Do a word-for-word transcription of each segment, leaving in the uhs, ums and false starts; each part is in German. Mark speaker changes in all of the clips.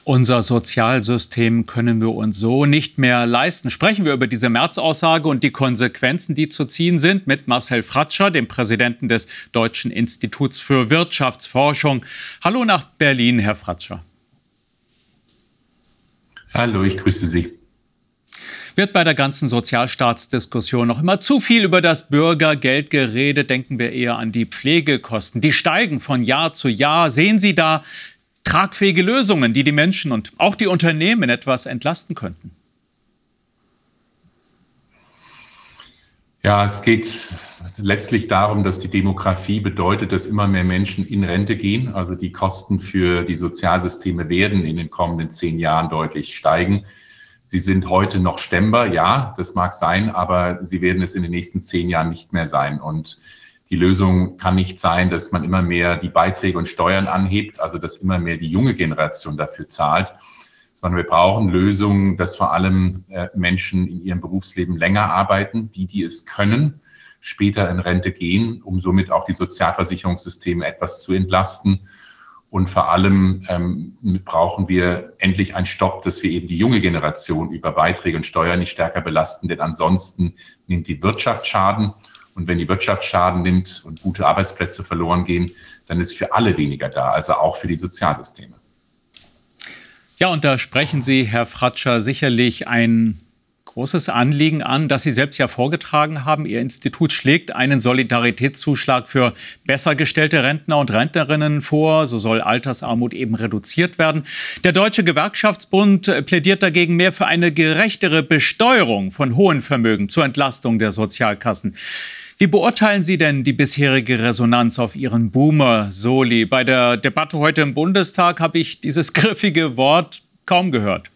Speaker 1: Unser Sozialsystem können wir uns so nicht mehr leisten. Sprechen wir über diese März-Aussage und die Konsequenzen, die zu ziehen sind, mit Marcel Fratscher, dem Präsidenten des Deutschen Instituts für Wirtschaftsforschung. Hallo nach Berlin, Herr Fratscher.
Speaker 2: Hallo, ich grüße Sie.
Speaker 1: Wird bei der ganzen Sozialstaatsdiskussion noch immer zu viel über das Bürgergeld geredet? Denken wir eher an die Pflegekosten. Die steigen von Jahr zu Jahr. Sehen Sie da tragfähige Lösungen, die die Menschen und auch die Unternehmen etwas entlasten könnten?
Speaker 2: Ja, es geht letztlich darum, dass die Demografie bedeutet, dass immer mehr Menschen in Rente gehen. Also die Kosten für die Sozialsysteme werden in den kommenden zehn Jahren deutlich steigen. Sie sind heute noch stemmbar, ja, das mag sein, aber sie werden es in den nächsten zehn Jahren nicht mehr sein. Und die Lösung kann nicht sein, dass man immer mehr die Beiträge und Steuern anhebt, also dass immer mehr die junge Generation dafür zahlt, sondern wir brauchen Lösungen, dass vor allem Menschen in ihrem Berufsleben länger arbeiten, die, die es können, später in Rente gehen, um somit auch die Sozialversicherungssysteme etwas zu entlasten. Und vor allem ähm, brauchen wir endlich einen Stopp, dass wir eben die junge Generation über Beiträge und Steuern nicht stärker belasten, denn ansonsten nimmt die Wirtschaft Schaden. Und wenn die Wirtschaft Schaden nimmt und gute Arbeitsplätze verloren gehen, dann ist für alle weniger da, also auch für die Sozialsysteme.
Speaker 1: Ja, und da sprechen Sie, Herr Fratscher, sicherlich ein großes Anliegen an, das Sie selbst ja vorgetragen haben. Ihr Institut schlägt einen Solidaritätszuschlag für besser gestellte Rentner und Rentnerinnen vor. So soll Altersarmut eben reduziert werden. Der Deutsche Gewerkschaftsbund plädiert dagegen mehr für eine gerechtere Besteuerung von hohen Vermögen zur Entlastung der Sozialkassen. Wie beurteilen Sie denn die bisherige Resonanz auf Ihren Boomer-Soli? Bei der Debatte heute im Bundestag habe ich dieses griffige Wort kaum gehört.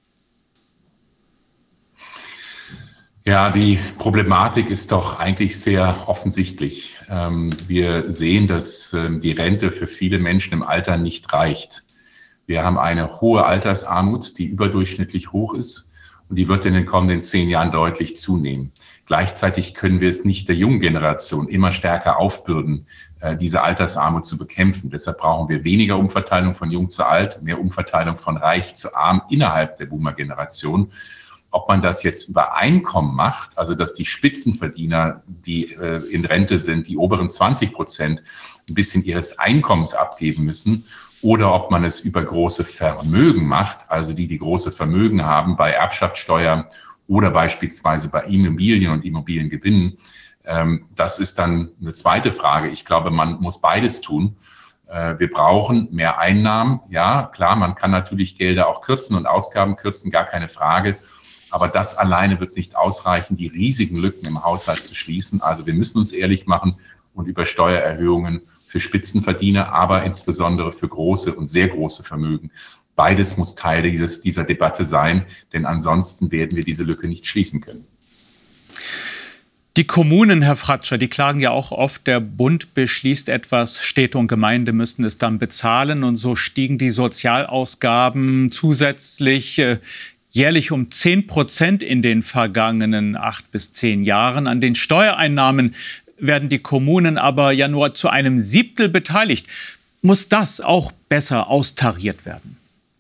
Speaker 2: Ja, die Problematik ist doch eigentlich sehr offensichtlich. Wir sehen, dass die Rente für viele Menschen im Alter nicht reicht. Wir haben eine hohe Altersarmut, die überdurchschnittlich hoch ist und die wird in den kommenden zehn Jahren deutlich zunehmen. Gleichzeitig können wir es nicht der jungen Generation immer stärker aufbürden, diese Altersarmut zu bekämpfen. Deshalb brauchen wir weniger Umverteilung von jung zu alt, mehr Umverteilung von reich zu arm innerhalb der Boomer-Generation. Ob man das jetzt über Einkommen macht, also dass die Spitzenverdiener, die äh, in Rente sind, die oberen zwanzig Prozent, ein bisschen ihres Einkommens abgeben müssen, oder ob man es über große Vermögen macht, also die, die große Vermögen haben bei Erbschaftssteuer oder beispielsweise bei Immobilien und Immobiliengewinnen, ähm, das ist dann eine zweite Frage. Ich glaube, man muss beides tun. Äh, wir brauchen mehr Einnahmen. Ja, klar, man kann natürlich Gelder auch kürzen und Ausgaben kürzen, gar keine Frage. Aber das alleine wird nicht ausreichen, die riesigen Lücken im Haushalt zu schließen. Also wir müssen uns ehrlich machen und über Steuererhöhungen für Spitzenverdiener, aber insbesondere für große und sehr große Vermögen. Beides muss Teil dieses, dieser Debatte sein, denn ansonsten werden wir diese Lücke nicht schließen können.
Speaker 1: Die Kommunen, Herr Fratscher, die klagen ja auch oft, der Bund beschließt etwas, Städte und Gemeinden müssten es dann bezahlen. Und so stiegen die Sozialausgaben zusätzlich äh, jährlich um zehn Prozent in den vergangenen acht bis zehn Jahren. An den Steuereinnahmen werden die Kommunen aber ja nur zu einem Siebtel beteiligt. Muss das auch besser austariert werden?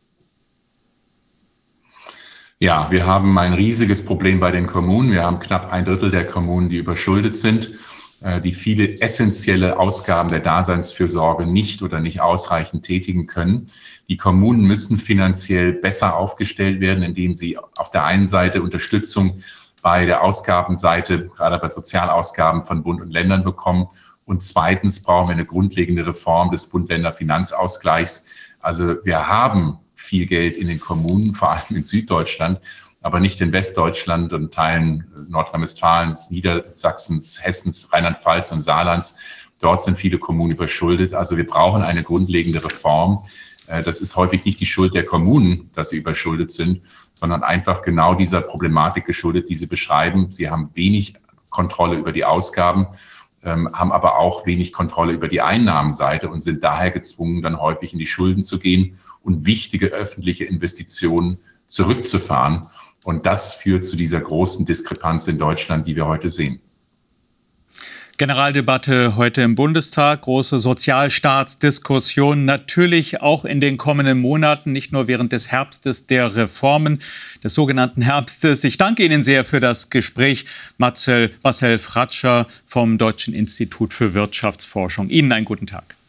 Speaker 2: Ja, wir haben ein riesiges Problem bei den Kommunen. Wir haben knapp ein Drittel der Kommunen, die überschuldet sind, die viele essentielle Ausgaben der Daseinsfürsorge nicht oder nicht ausreichend tätigen können. Die Kommunen müssen finanziell besser aufgestellt werden, indem sie auf der einen Seite Unterstützung bei der Ausgabenseite, gerade bei Sozialausgaben von Bund und Ländern bekommen. Und zweitens brauchen wir eine grundlegende Reform des Bund-Länder-Finanzausgleichs. Also wir haben viel Geld in den Kommunen, vor allem in Süddeutschland, aber nicht in Westdeutschland und Teilen Nordrhein-Westfalens, Niedersachsens, Hessens, Rheinland-Pfalz und Saarlands. Dort sind viele Kommunen überschuldet. Also wir brauchen eine grundlegende Reform. Das ist häufig nicht die Schuld der Kommunen, dass sie überschuldet sind, sondern einfach genau dieser Problematik geschuldet, die Sie beschreiben. Sie haben wenig Kontrolle über die Ausgaben, haben aber auch wenig Kontrolle über die Einnahmenseite und sind daher gezwungen, dann häufig in die Schulden zu gehen und wichtige öffentliche Investitionen zurückzufahren. Und das führt zu dieser großen Diskrepanz in Deutschland, die wir heute sehen.
Speaker 1: Generaldebatte heute im Bundestag, große Sozialstaatsdiskussion, natürlich auch in den kommenden Monaten, nicht nur während des Herbstes der Reformen, des sogenannten Herbstes. Ich danke Ihnen sehr für das Gespräch, Marcel, Marcel Fratscher vom Deutschen Institut für Wirtschaftsforschung. Ihnen einen guten Tag.